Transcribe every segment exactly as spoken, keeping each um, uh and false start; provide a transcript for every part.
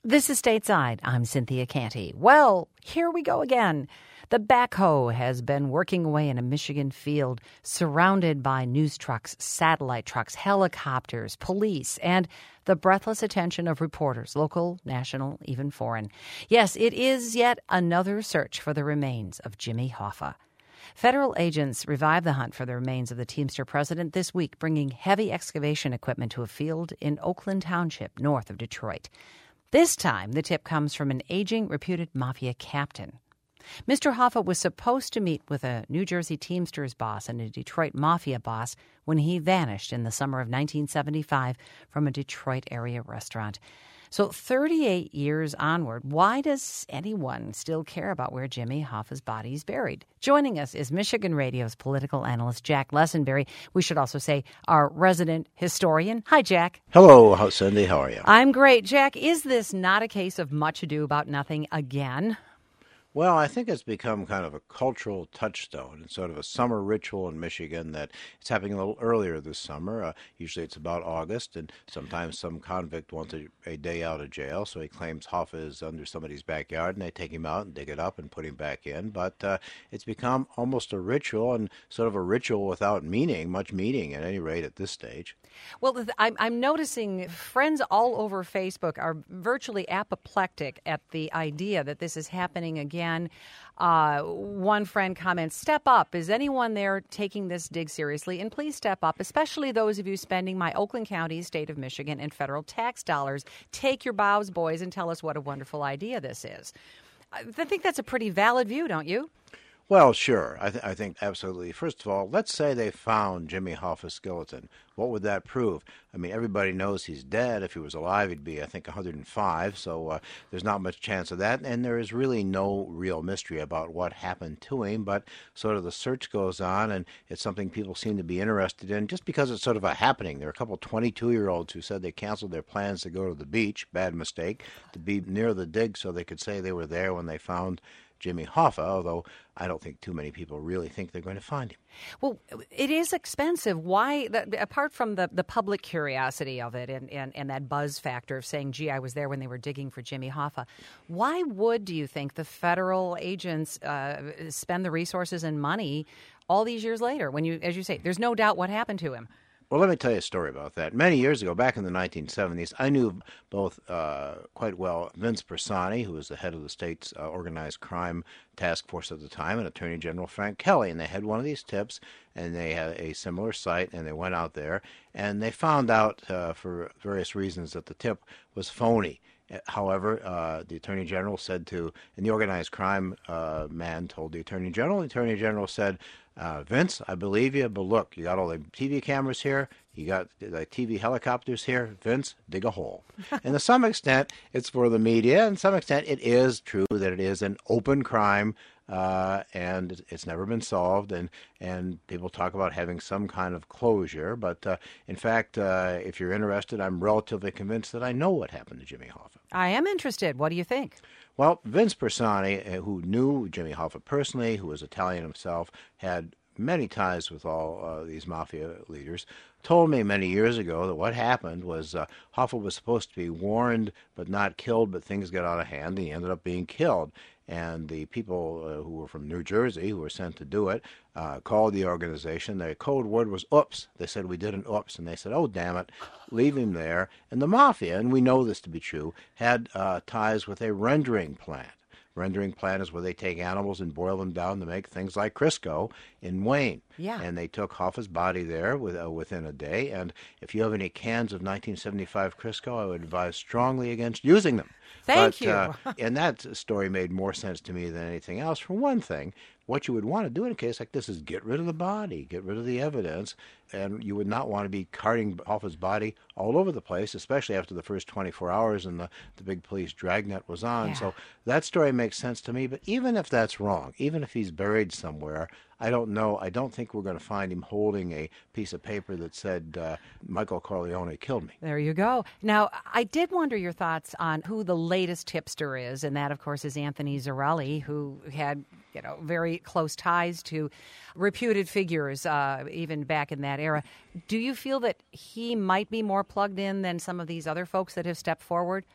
This is Stateside. I'm Cynthia Canty. Well, here we go again. The backhoe has been working away in a Michigan field surrounded by news trucks, satellite trucks, helicopters, police, and the breathless attention of reporters, local, national, even foreign. Yes, it is yet another search for the remains of Jimmy Hoffa. Federal agents revived the hunt for the remains of the Teamster president this week, bringing heavy excavation equipment to a field in Oakland Township, north of Detroit. This time, the tip comes from an aging, reputed mafia captain. Mister Hoffa was supposed to meet with a New Jersey Teamsters boss and a Detroit mafia boss when he vanished in the summer of nineteen seventy-five from a Detroit area restaurant. So thirty-eight years onward, why does anyone still care about where Jimmy Hoffa's body is buried? Joining us is Michigan Radio's political analyst Jack Lessenberry. We should also say our resident historian. Hi, Jack. Hello, Cindy. How are you? I'm great. Jack, is this not a case of much ado about nothing again? Well, I think it's become kind of a cultural touchstone and sort of a summer ritual in Michigan that it's happening a little earlier this summer. Uh, usually it's about August, and sometimes some convict wants a, a day out of jail, so he claims Hoffa is under somebody's backyard, and they take him out and dig it up and put him back in. But uh, it's become almost a ritual, and sort of a ritual without meaning, much meaning at any rate at this stage. Well, I'm, I'm noticing friends all over Facebook are virtually apoplectic at the idea that this is happening again. Uh, one friend comments, "Step up. Is anyone there taking this dig seriously? And please step up, especially those of you spending my Oakland County, state of Michigan, and federal tax dollars. Take your bows, boys, and tell us what a wonderful idea this is." I think that's a pretty valid view, don't you? Well, sure. I, th- I think absolutely. First of all, let's say they found Jimmy Hoffa's skeleton. What would that prove? I mean, everybody knows he's dead. If he was alive, he'd be, I think, one hundred five. So uh, there's not much chance of that. And there is really no real mystery about what happened to him. But sort of the search goes on, and it's something people seem to be interested in just because it's sort of a happening. There are a couple twenty-two-year-olds who said they canceled their plans to go to the beach, bad mistake, to be near the dig so they could say they were there when they found Jimmy Hoffa, although I don't think too many people really think they're going to find him. Well, it is expensive. Why, apart from the, the public curiosity of it and, and, and that buzz factor of saying, gee, I was there when they were digging for Jimmy Hoffa, why would, do you think, the federal agents uh, spend the resources and money all these years later when, you, as you say, there's no doubt what happened to him? Well, let me tell you a story about that. Many years ago, back in the nineteen seventies, I knew both uh, quite well Vince Persani, who was the head of the state's uh, organized crime task force at the time, and Attorney General Frank Kelly. And they had one of these tips, and they had a similar site, and they went out there, and they found out uh, for various reasons that the tip was phony. However, uh, the Attorney General said to, and the organized crime uh, man told the Attorney General, the Attorney General said, uh, Vince, I believe you, but look, you got all the T V cameras here, you got the T V helicopters here, Vince, dig a hole. And to some extent, it's for the media, and to some extent, it is true that it is an open crime, uh, and it's never been solved, and, and people talk about having some kind of closure. But uh, in fact, uh, if you're interested, I'm relatively convinced that I know what happened to Jimmy Hoffa. I am interested. What do you think? Well, Vince Persani, who knew Jimmy Hoffa personally, who was Italian himself, had many ties with all uh, these mafia leaders, told me many years ago that what happened was uh, Hoffa was supposed to be warned but not killed, but things got out of hand, and he ended up being killed. And the people uh, who were from New Jersey, who were sent to do it, uh, called the organization. Their code word was oops. They said, we did an oops. And they said, oh, damn it, leave him there. And the mafia, and we know this to be true, had uh, ties with a rendering plant. Rendering plant is where they take animals and boil them down to make things like Crisco in Wayne. Yeah. And they took Hoffa's body there with, uh, within a day. And if you have any cans of nineteen seventy-five Crisco, I would advise strongly against using them. Thank but, you. uh, and that story made more sense to me than anything else. For one thing, what you would want to do in a case like this is get rid of the body, get rid of the evidence, and you would not want to be carting Hoffa's body all over the place, especially after the first twenty-four hours and the, the big police dragnet was on. Yeah. So that story makes sense to me. But even if that's wrong, even if he's buried somewhere, I don't know. I don't think we're going to find him holding a piece of paper that said, uh, Michael Corleone killed me. There you go. Now, I did wonder your thoughts on who the latest tipster is, and that, of course, is Anthony Zarelli, who had, you know, very close ties to reputed figures, uh, even back in that era. Do you feel that he might be more plugged in than some of these other folks that have stepped forward?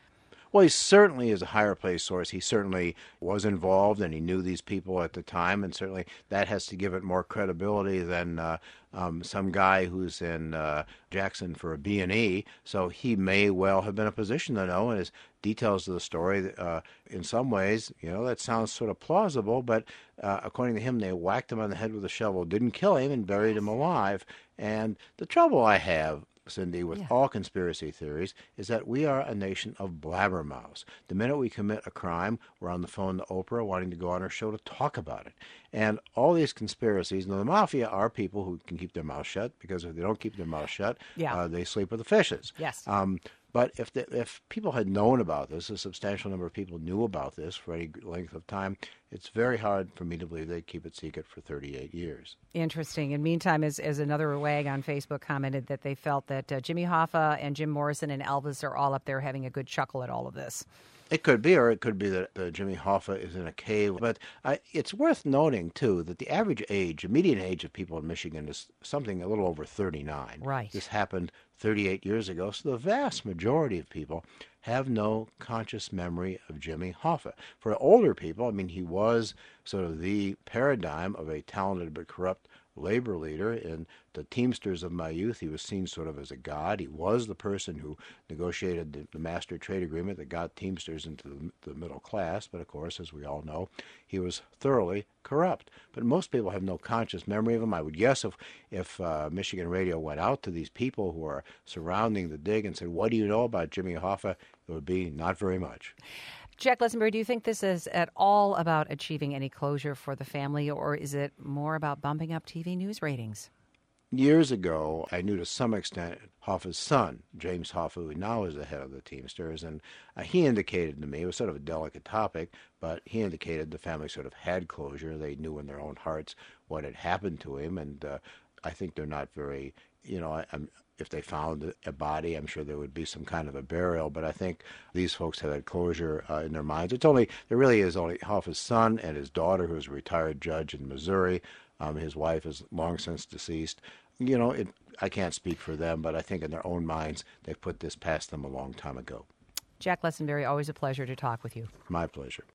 Well, he certainly is a higher place source. He certainly was involved, and he knew these people at the time, and certainly that has to give it more credibility than uh, um, some guy who's in uh, Jackson for a B and E. So he may well have been in a position to know, and his details of the story, uh, in some ways, you know, that sounds sort of plausible, but uh, according to him, they whacked him on the head with a shovel, didn't kill him, and buried him alive. And the trouble I have, Cindy, with Yeah. all conspiracy theories is that we are a nation of blabbermouths. The minute we commit a crime, we're on the phone to Oprah wanting to go on her show to talk about it. And all these conspiracies, now the mafia are people who can keep their mouth shut, because if they don't keep their mouth shut, Yeah. uh, they sleep with the fishes. Yes. Um, but if the, if people had known about this, a substantial number of people knew about this for any length of time, it's very hard for me to believe they'd keep it secret for thirty-eight years. Interesting. And meantime, as, as another wag on Facebook commented that they felt that uh, Jimmy Hoffa and Jim Morrison and Elvis are all up there having a good chuckle at all of this. It could be, or it could be that uh, Jimmy Hoffa is in a cave. But uh, it's worth noting, too, that the average age, the median age of people in Michigan is something a little over thirty-nine. Right. This happened thirty-eight years ago, so the vast majority of people have no conscious memory of Jimmy Hoffa. For older people, I mean, he was sort of the paradigm of a talented but corrupt labor leader. In the Teamsters of my youth, he was seen sort of as a god. He was the person who negotiated the, the master trade agreement that got Teamsters into the, the middle class. But of course, as we all know, he was thoroughly corrupt. But most people have no conscious memory of him. I would guess if, if uh, Michigan Radio went out to these people who are surrounding the dig and said, "What do you know about Jimmy Hoffa?" it would be not very much. Jack Lessenberry, do you think this is at all about achieving any closure for the family, or is it more about bumping up T V news ratings? Years ago, I knew to some extent Hoffa's son, James Hoffa, who now is the head of the Teamsters, and uh, he indicated to me, it was sort of a delicate topic, but he indicated the family sort of had closure. They knew in their own hearts what had happened to him, and uh, I think they're not very, you know, I, I'm, if they found a body, I'm sure there would be some kind of a burial, but I think these folks have had closure uh, in their minds. It's only, there really is only Hoffa's son and his daughter, who's a retired judge in Missouri. Um, his wife is long since deceased. You know, it, I can't speak for them, but I think in their own minds, they've put this past them a long time ago. Jack Lessenberry, always a pleasure to talk with you. My pleasure.